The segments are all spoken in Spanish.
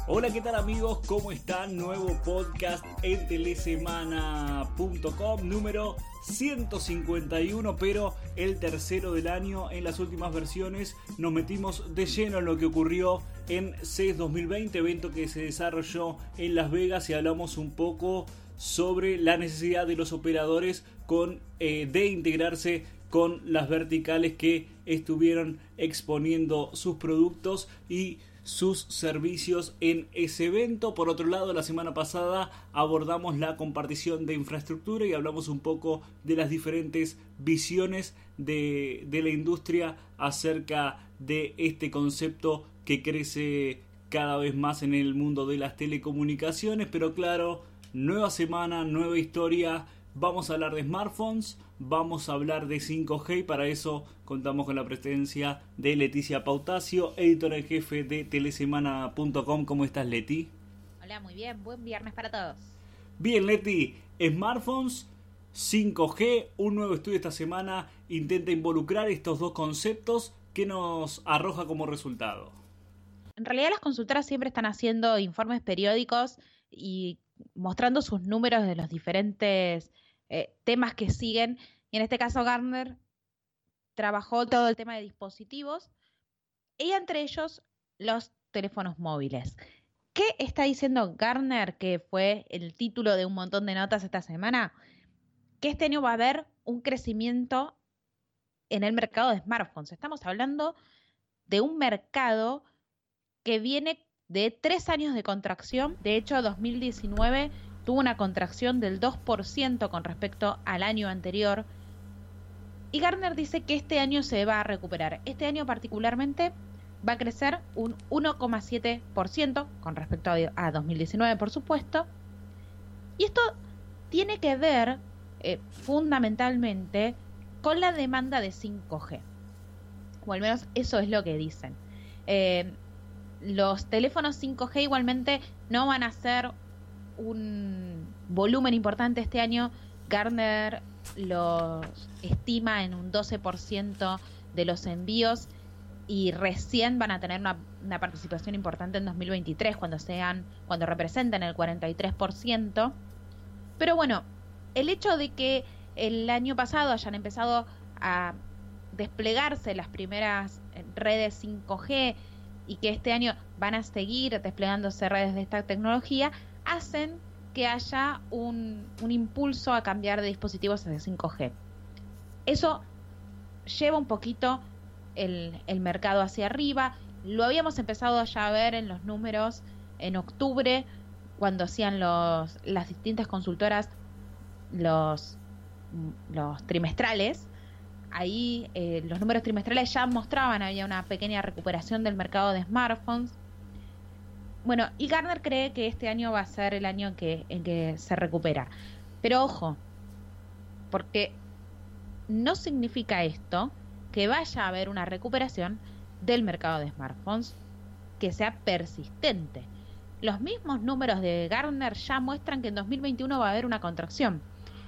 Hola, ¿qué tal amigos? ¿Cómo están? Nuevo podcast en telesemana.com, número 151, pero el tercero del año. En las últimas versiones nos metimos de lleno en lo que ocurrió en CES 2020, evento que se desarrolló en Las Vegas, y hablamos un poco sobre la necesidad de los operadores de integrarse con las verticales que estuvieron exponiendo sus productos y sus servicios en ese evento. Por otro lado, la semana pasada abordamos la compartición de infraestructura y hablamos un poco de las diferentes visiones de la industria acerca de este concepto que crece cada vez más en el mundo de las telecomunicaciones. Pero claro, nueva semana, nueva historia. Vamos a hablar de smartphones, vamos a hablar de 5G, y para eso contamos con la presencia de Leticia Pautacio, editora en jefe de telesemana.com. ¿Cómo estás, Leti? Hola, muy bien. Buen viernes para todos. Bien, Leti. Smartphones, 5G, un nuevo estudio esta semana intenta involucrar estos dos conceptos. ¿Qué nos arroja como resultado? En realidad las consultoras siempre están haciendo informes periódicos y mostrando sus números de los diferentes temas que siguen. Y en este caso Gartner trabajó todo el tema de dispositivos y entre ellos los teléfonos móviles. ¿Qué está diciendo Gartner, que fue el título de un montón de notas esta semana? Que este año va a haber un crecimiento en el mercado de smartphones. Estamos hablando de un mercado que viene de 3 años de contracción. De hecho, 2019 tuvo una contracción del 2% con respecto al año anterior. Y Gartner dice que este año se va a recuperar. Este año particularmente va a crecer un 1,7% con respecto a 2019, por supuesto. Y esto tiene que ver fundamentalmente con la demanda de 5G. O al menos eso es lo que dicen. Los teléfonos 5G igualmente no van a ser un volumen importante este año. Gartner los estima en un 12% de los envíos y recién van a tener una participación importante en 2023 cuando representen el 43%. Pero bueno, el hecho de que el año pasado hayan empezado a desplegarse las primeras redes 5G y que este año van a seguir desplegándose redes de esta tecnología, hacen que haya un impulso a cambiar de dispositivos hacia 5G. Eso lleva un poquito el mercado hacia arriba. Lo habíamos empezado ya a ver en los números en octubre, cuando hacían las distintas consultoras los trimestrales. Ahí los números trimestrales ya mostraban, había una pequeña recuperación del mercado de smartphones. Bueno, y Gartner cree que este año va a ser el año en que se recupera. Pero ojo, porque no significa esto que vaya a haber una recuperación del mercado de smartphones que sea persistente. Los mismos números de Gartner ya muestran que en 2021 va a haber una contracción,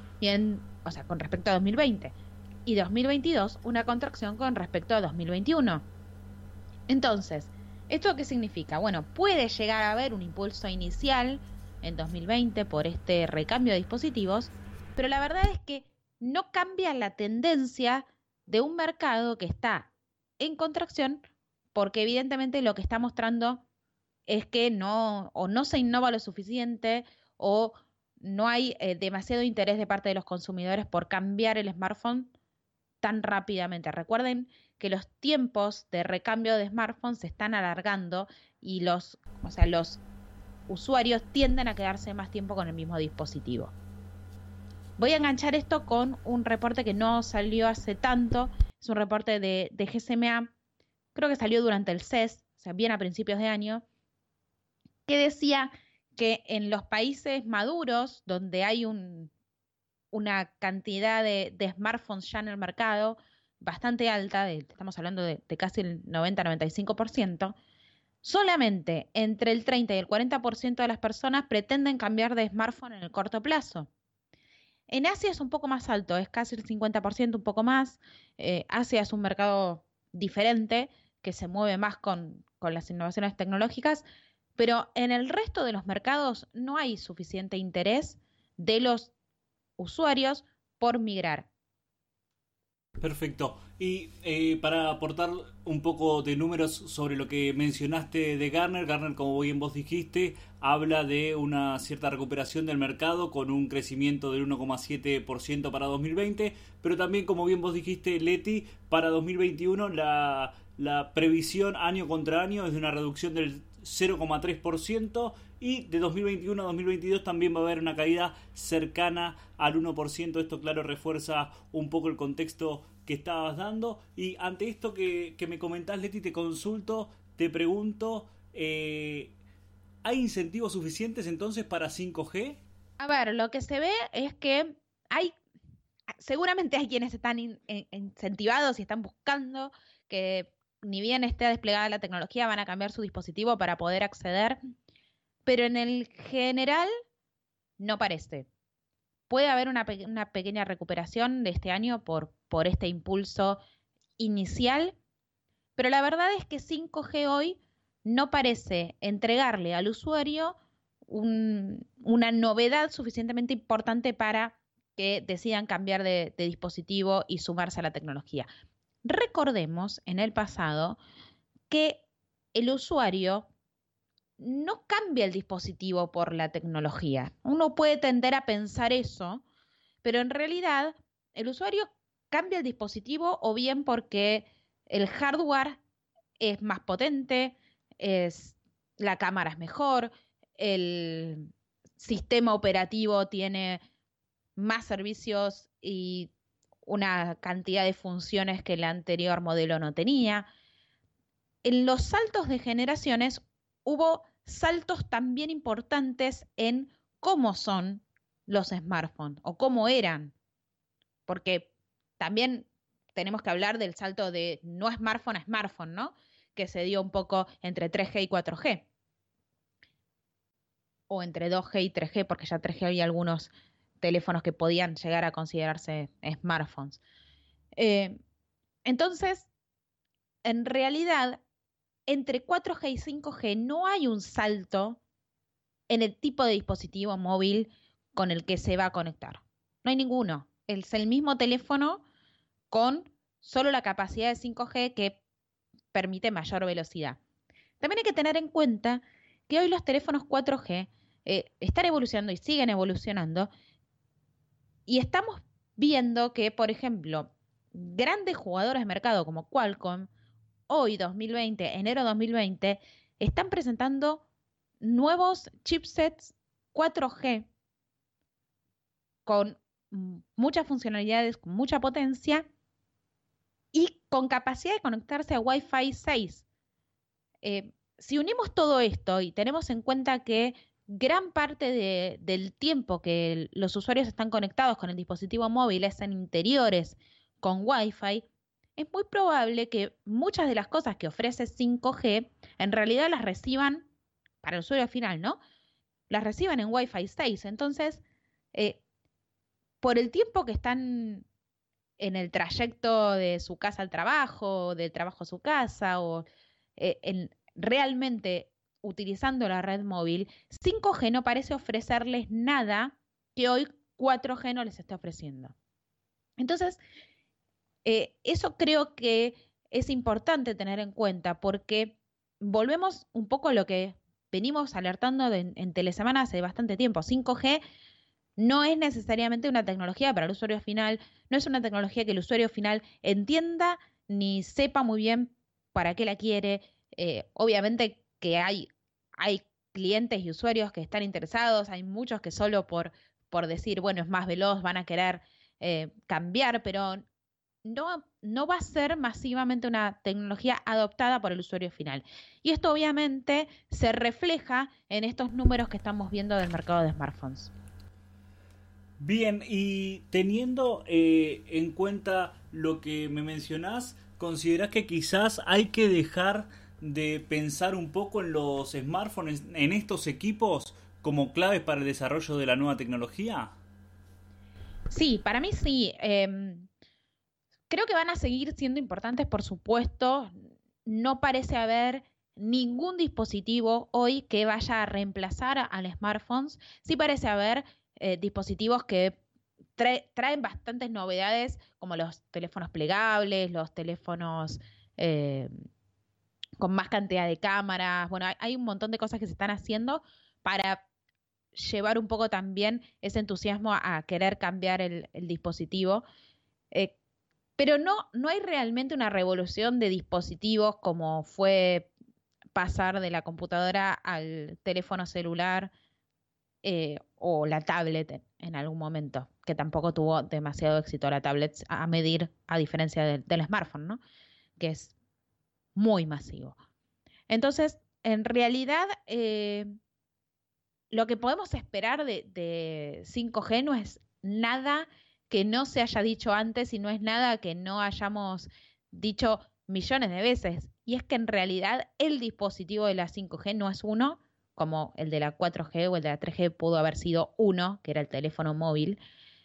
con respecto a 2020. Y 2022 una contracción con respecto a 2021. Entonces, ¿esto qué significa? Bueno, puede llegar a haber un impulso inicial en 2020 por este recambio de dispositivos, pero la verdad es que no cambia la tendencia de un mercado que está en contracción, porque evidentemente lo que está mostrando es que no se innova lo suficiente o no hay demasiado interés de parte de los consumidores por cambiar el smartphone tan rápidamente. Recuerden que los tiempos de recambio de smartphones se están alargando y los usuarios tienden a quedarse más tiempo con el mismo dispositivo. Voy a enganchar esto con un reporte que no salió hace tanto. Es un reporte de GSMA, creo que salió durante el CES, bien a principios de año, que decía que en los países maduros, donde hay una cantidad de smartphones ya en el mercado bastante alta, estamos hablando de casi el 90-95%, solamente entre el 30 y el 40% de las personas pretenden cambiar de smartphone en el corto plazo. En Asia es un poco más alto, es casi el 50%, un poco más. Asia es un mercado diferente, que se mueve más con las innovaciones tecnológicas, pero en el resto de los mercados no hay suficiente interés de los usuarios por migrar. Perfecto. Y para aportar un poco de números sobre lo que mencionaste de Gartner, Gartner, como bien vos dijiste, habla de una cierta recuperación del mercado con un crecimiento del 1,7% para 2020, pero también, como bien vos dijiste, Leti, para 2021 la previsión año contra año es de una reducción del 0,3% y de 2021 a 2022 también va a haber una caída cercana al 1%. Esto, claro, refuerza un poco el contexto que estabas dando. Y ante esto que me comentás, Leti, te consulto, te pregunto, ¿hay incentivos suficientes entonces para 5G? A ver, lo que se ve es que seguramente hay quienes están incentivados y están buscando que ni bien esté desplegada la tecnología, van a cambiar su dispositivo para poder acceder, pero en el general no parece. Puede haber una pequeña recuperación de este año por este impulso inicial, pero la verdad es que 5G hoy no parece entregarle al usuario una novedad suficientemente importante para que decidan cambiar de dispositivo y sumarse a la tecnología. Recordemos en el pasado que el usuario no cambia el dispositivo por la tecnología. Uno puede tender a pensar eso, pero en realidad el usuario cambia el dispositivo o bien porque el hardware es más potente, la cámara es mejor, el sistema operativo tiene más servicios y una cantidad de funciones que el anterior modelo no tenía. En los saltos de generaciones hubo saltos también importantes en cómo son los smartphones o cómo eran, porque también tenemos que hablar del salto de no smartphone a smartphone, ¿no? Que se dio un poco entre 3G y 4G, o entre 2G y 3G, porque ya 3G había algunos teléfonos que podían llegar a considerarse smartphones. Entonces, en realidad, entre 4G y 5G no hay un salto en el tipo de dispositivo móvil con el que se va a conectar. No hay ninguno. Es el mismo teléfono con solo la capacidad de 5G que permite mayor velocidad. También hay que tener en cuenta que hoy los teléfonos 4G están evolucionando y siguen evolucionando, y estamos viendo que, por ejemplo, grandes jugadores de mercado como Qualcomm, hoy 2020, enero 2020, están presentando nuevos chipsets 4G con muchas funcionalidades, con mucha potencia y con capacidad de conectarse a Wi-Fi 6. Si unimos todo esto y tenemos en cuenta que gran parte del tiempo que los usuarios están conectados con el dispositivo móvil es en interiores con Wi-Fi, es muy probable que muchas de las cosas que ofrece 5G en realidad las reciban, para el usuario final, ¿no? Las reciban en Wi-Fi 6. Entonces, por el tiempo que están en el trayecto de su casa al trabajo, del trabajo a su casa, o realmente utilizando la red móvil, 5G no parece ofrecerles nada que hoy 4G no les esté ofreciendo. Entonces, eso creo que es importante tener en cuenta, porque volvemos un poco a lo que venimos alertando en Telesemana hace bastante tiempo. 5G no es necesariamente una tecnología para el usuario final, no es una tecnología que el usuario final entienda ni sepa muy bien para qué la quiere. Obviamente que hay clientes y usuarios que están interesados, hay muchos que solo por decir, bueno, es más veloz, van a querer cambiar, pero no va a ser masivamente una tecnología adoptada por el usuario final. Y esto obviamente se refleja en estos números que estamos viendo del mercado de smartphones. Bien, y teniendo en cuenta lo que me mencionás, ¿considerás que quizás hay que dejar de pensar un poco en los smartphones, en estos equipos, como claves para el desarrollo de la nueva tecnología? Sí, para mí sí. Creo que van a seguir siendo importantes, por supuesto. No parece haber ningún dispositivo hoy que vaya a reemplazar al smartphone. Sí parece haber dispositivos que traen bastantes novedades, como los teléfonos plegables, los teléfonos con más cantidad de cámaras. Bueno, hay un montón de cosas que se están haciendo para llevar un poco también ese entusiasmo a querer cambiar el dispositivo. Pero no hay realmente una revolución de dispositivos como fue pasar de la computadora al teléfono celular o la tablet en algún momento, que tampoco tuvo demasiado éxito la tablet a medir, a diferencia del smartphone, ¿no? Que es muy masivo. Entonces, en realidad, lo que podemos esperar de 5G no es nada que no se haya dicho antes y no es nada que no hayamos dicho millones de veces. Y es que en realidad el dispositivo de la 5G no es uno, como el de la 4G o el de la 3G pudo haber sido uno, que era el teléfono móvil,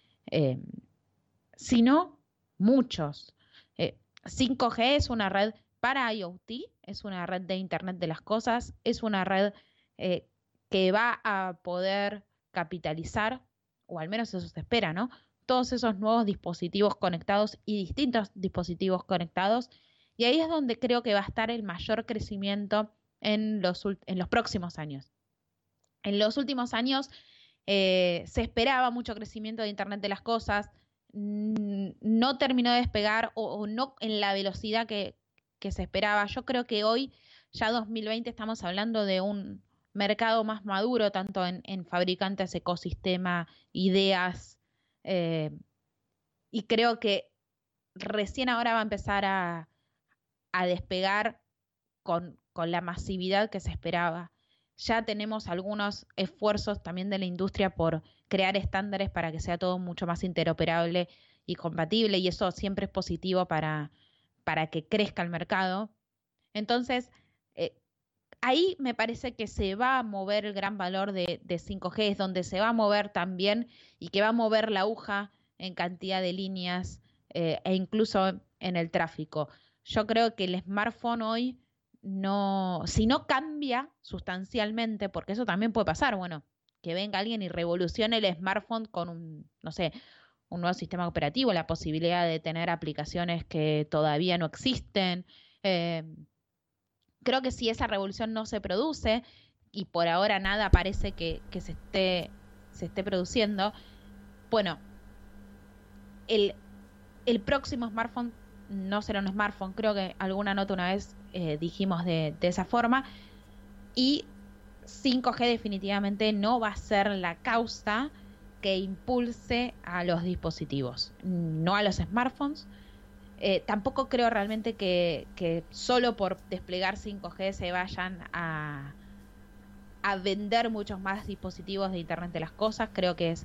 sino muchos. 5G es una red para IoT, es una red de Internet de las cosas, es una red que va a poder capitalizar, o al menos eso se espera, ¿no? Todos esos nuevos dispositivos conectados y distintos dispositivos conectados, y ahí es donde creo que va a estar el mayor crecimiento en los próximos años. En los últimos años se esperaba mucho crecimiento de Internet de las cosas, no terminó de despegar o no en la velocidad que se esperaba. Yo creo que hoy, ya 2020, estamos hablando de un mercado más maduro, tanto en fabricantes, ecosistema, ideas, y creo que recién ahora va a empezar a despegar con la masividad que se esperaba. Ya tenemos algunos esfuerzos también de la industria por crear estándares para que sea todo mucho más interoperable y compatible, y eso siempre es positivo para que crezca el mercado. Entonces, ahí me parece que se va a mover el gran valor de 5G, es donde se va a mover también y que va a mover la aguja en cantidad de líneas e incluso en el tráfico. Yo creo que el smartphone hoy si no cambia sustancialmente, porque eso también puede pasar, bueno, que venga alguien y revolucione el smartphone con un nuevo sistema operativo, la posibilidad de tener aplicaciones que todavía no existen. Creo que si esa revolución no se produce, y por ahora nada parece que se esté produciendo, bueno, el próximo smartphone no será un smartphone. Creo que alguna nota una vez dijimos de esa forma, y 5G definitivamente no va a ser la causa que impulse a los dispositivos, no a los smartphones. Tampoco creo realmente que solo por desplegar 5G se vayan a vender muchos más dispositivos de Internet de las cosas. Creo que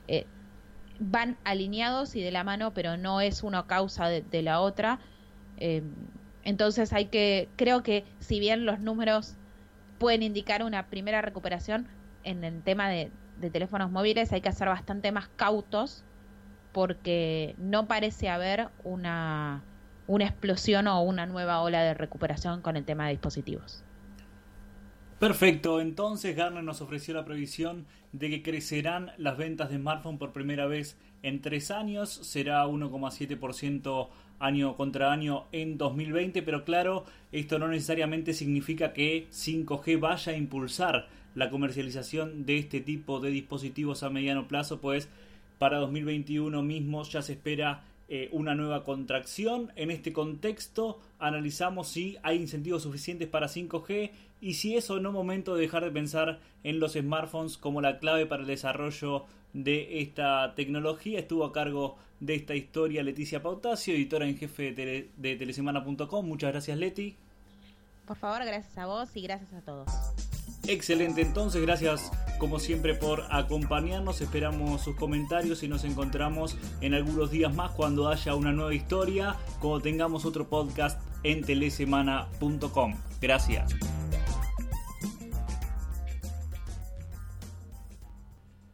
van alineados y de la mano, pero no es una causa de la otra. Entonces creo que si bien los números pueden indicar una primera recuperación en el tema de teléfonos móviles, hay que ser bastante más cautos, porque no parece haber una explosión o una nueva ola de recuperación con el tema de dispositivos. Perfecto, entonces Gartner nos ofreció la previsión de que crecerán las ventas de smartphone por primera vez en 3 años, será 1,7% año contra año en 2020, pero claro, esto no necesariamente significa que 5G vaya a impulsar la comercialización de este tipo de dispositivos a mediano plazo, pues para 2021 mismo ya se espera una nueva contracción. En este contexto analizamos si hay incentivos suficientes para 5G y si es o no momento de dejar de pensar en los smartphones como la clave para el desarrollo de esta tecnología. Estuvo a cargo de esta historia Leticia Pautacio, editora en jefe de telesemana.com. Muchas gracias, Leti. Por favor, gracias a vos y gracias a todos. Excelente, entonces gracias como siempre por acompañarnos, esperamos sus comentarios y nos encontramos en algunos días más cuando haya una nueva historia, cuando tengamos otro podcast en telesemana.com. Gracias.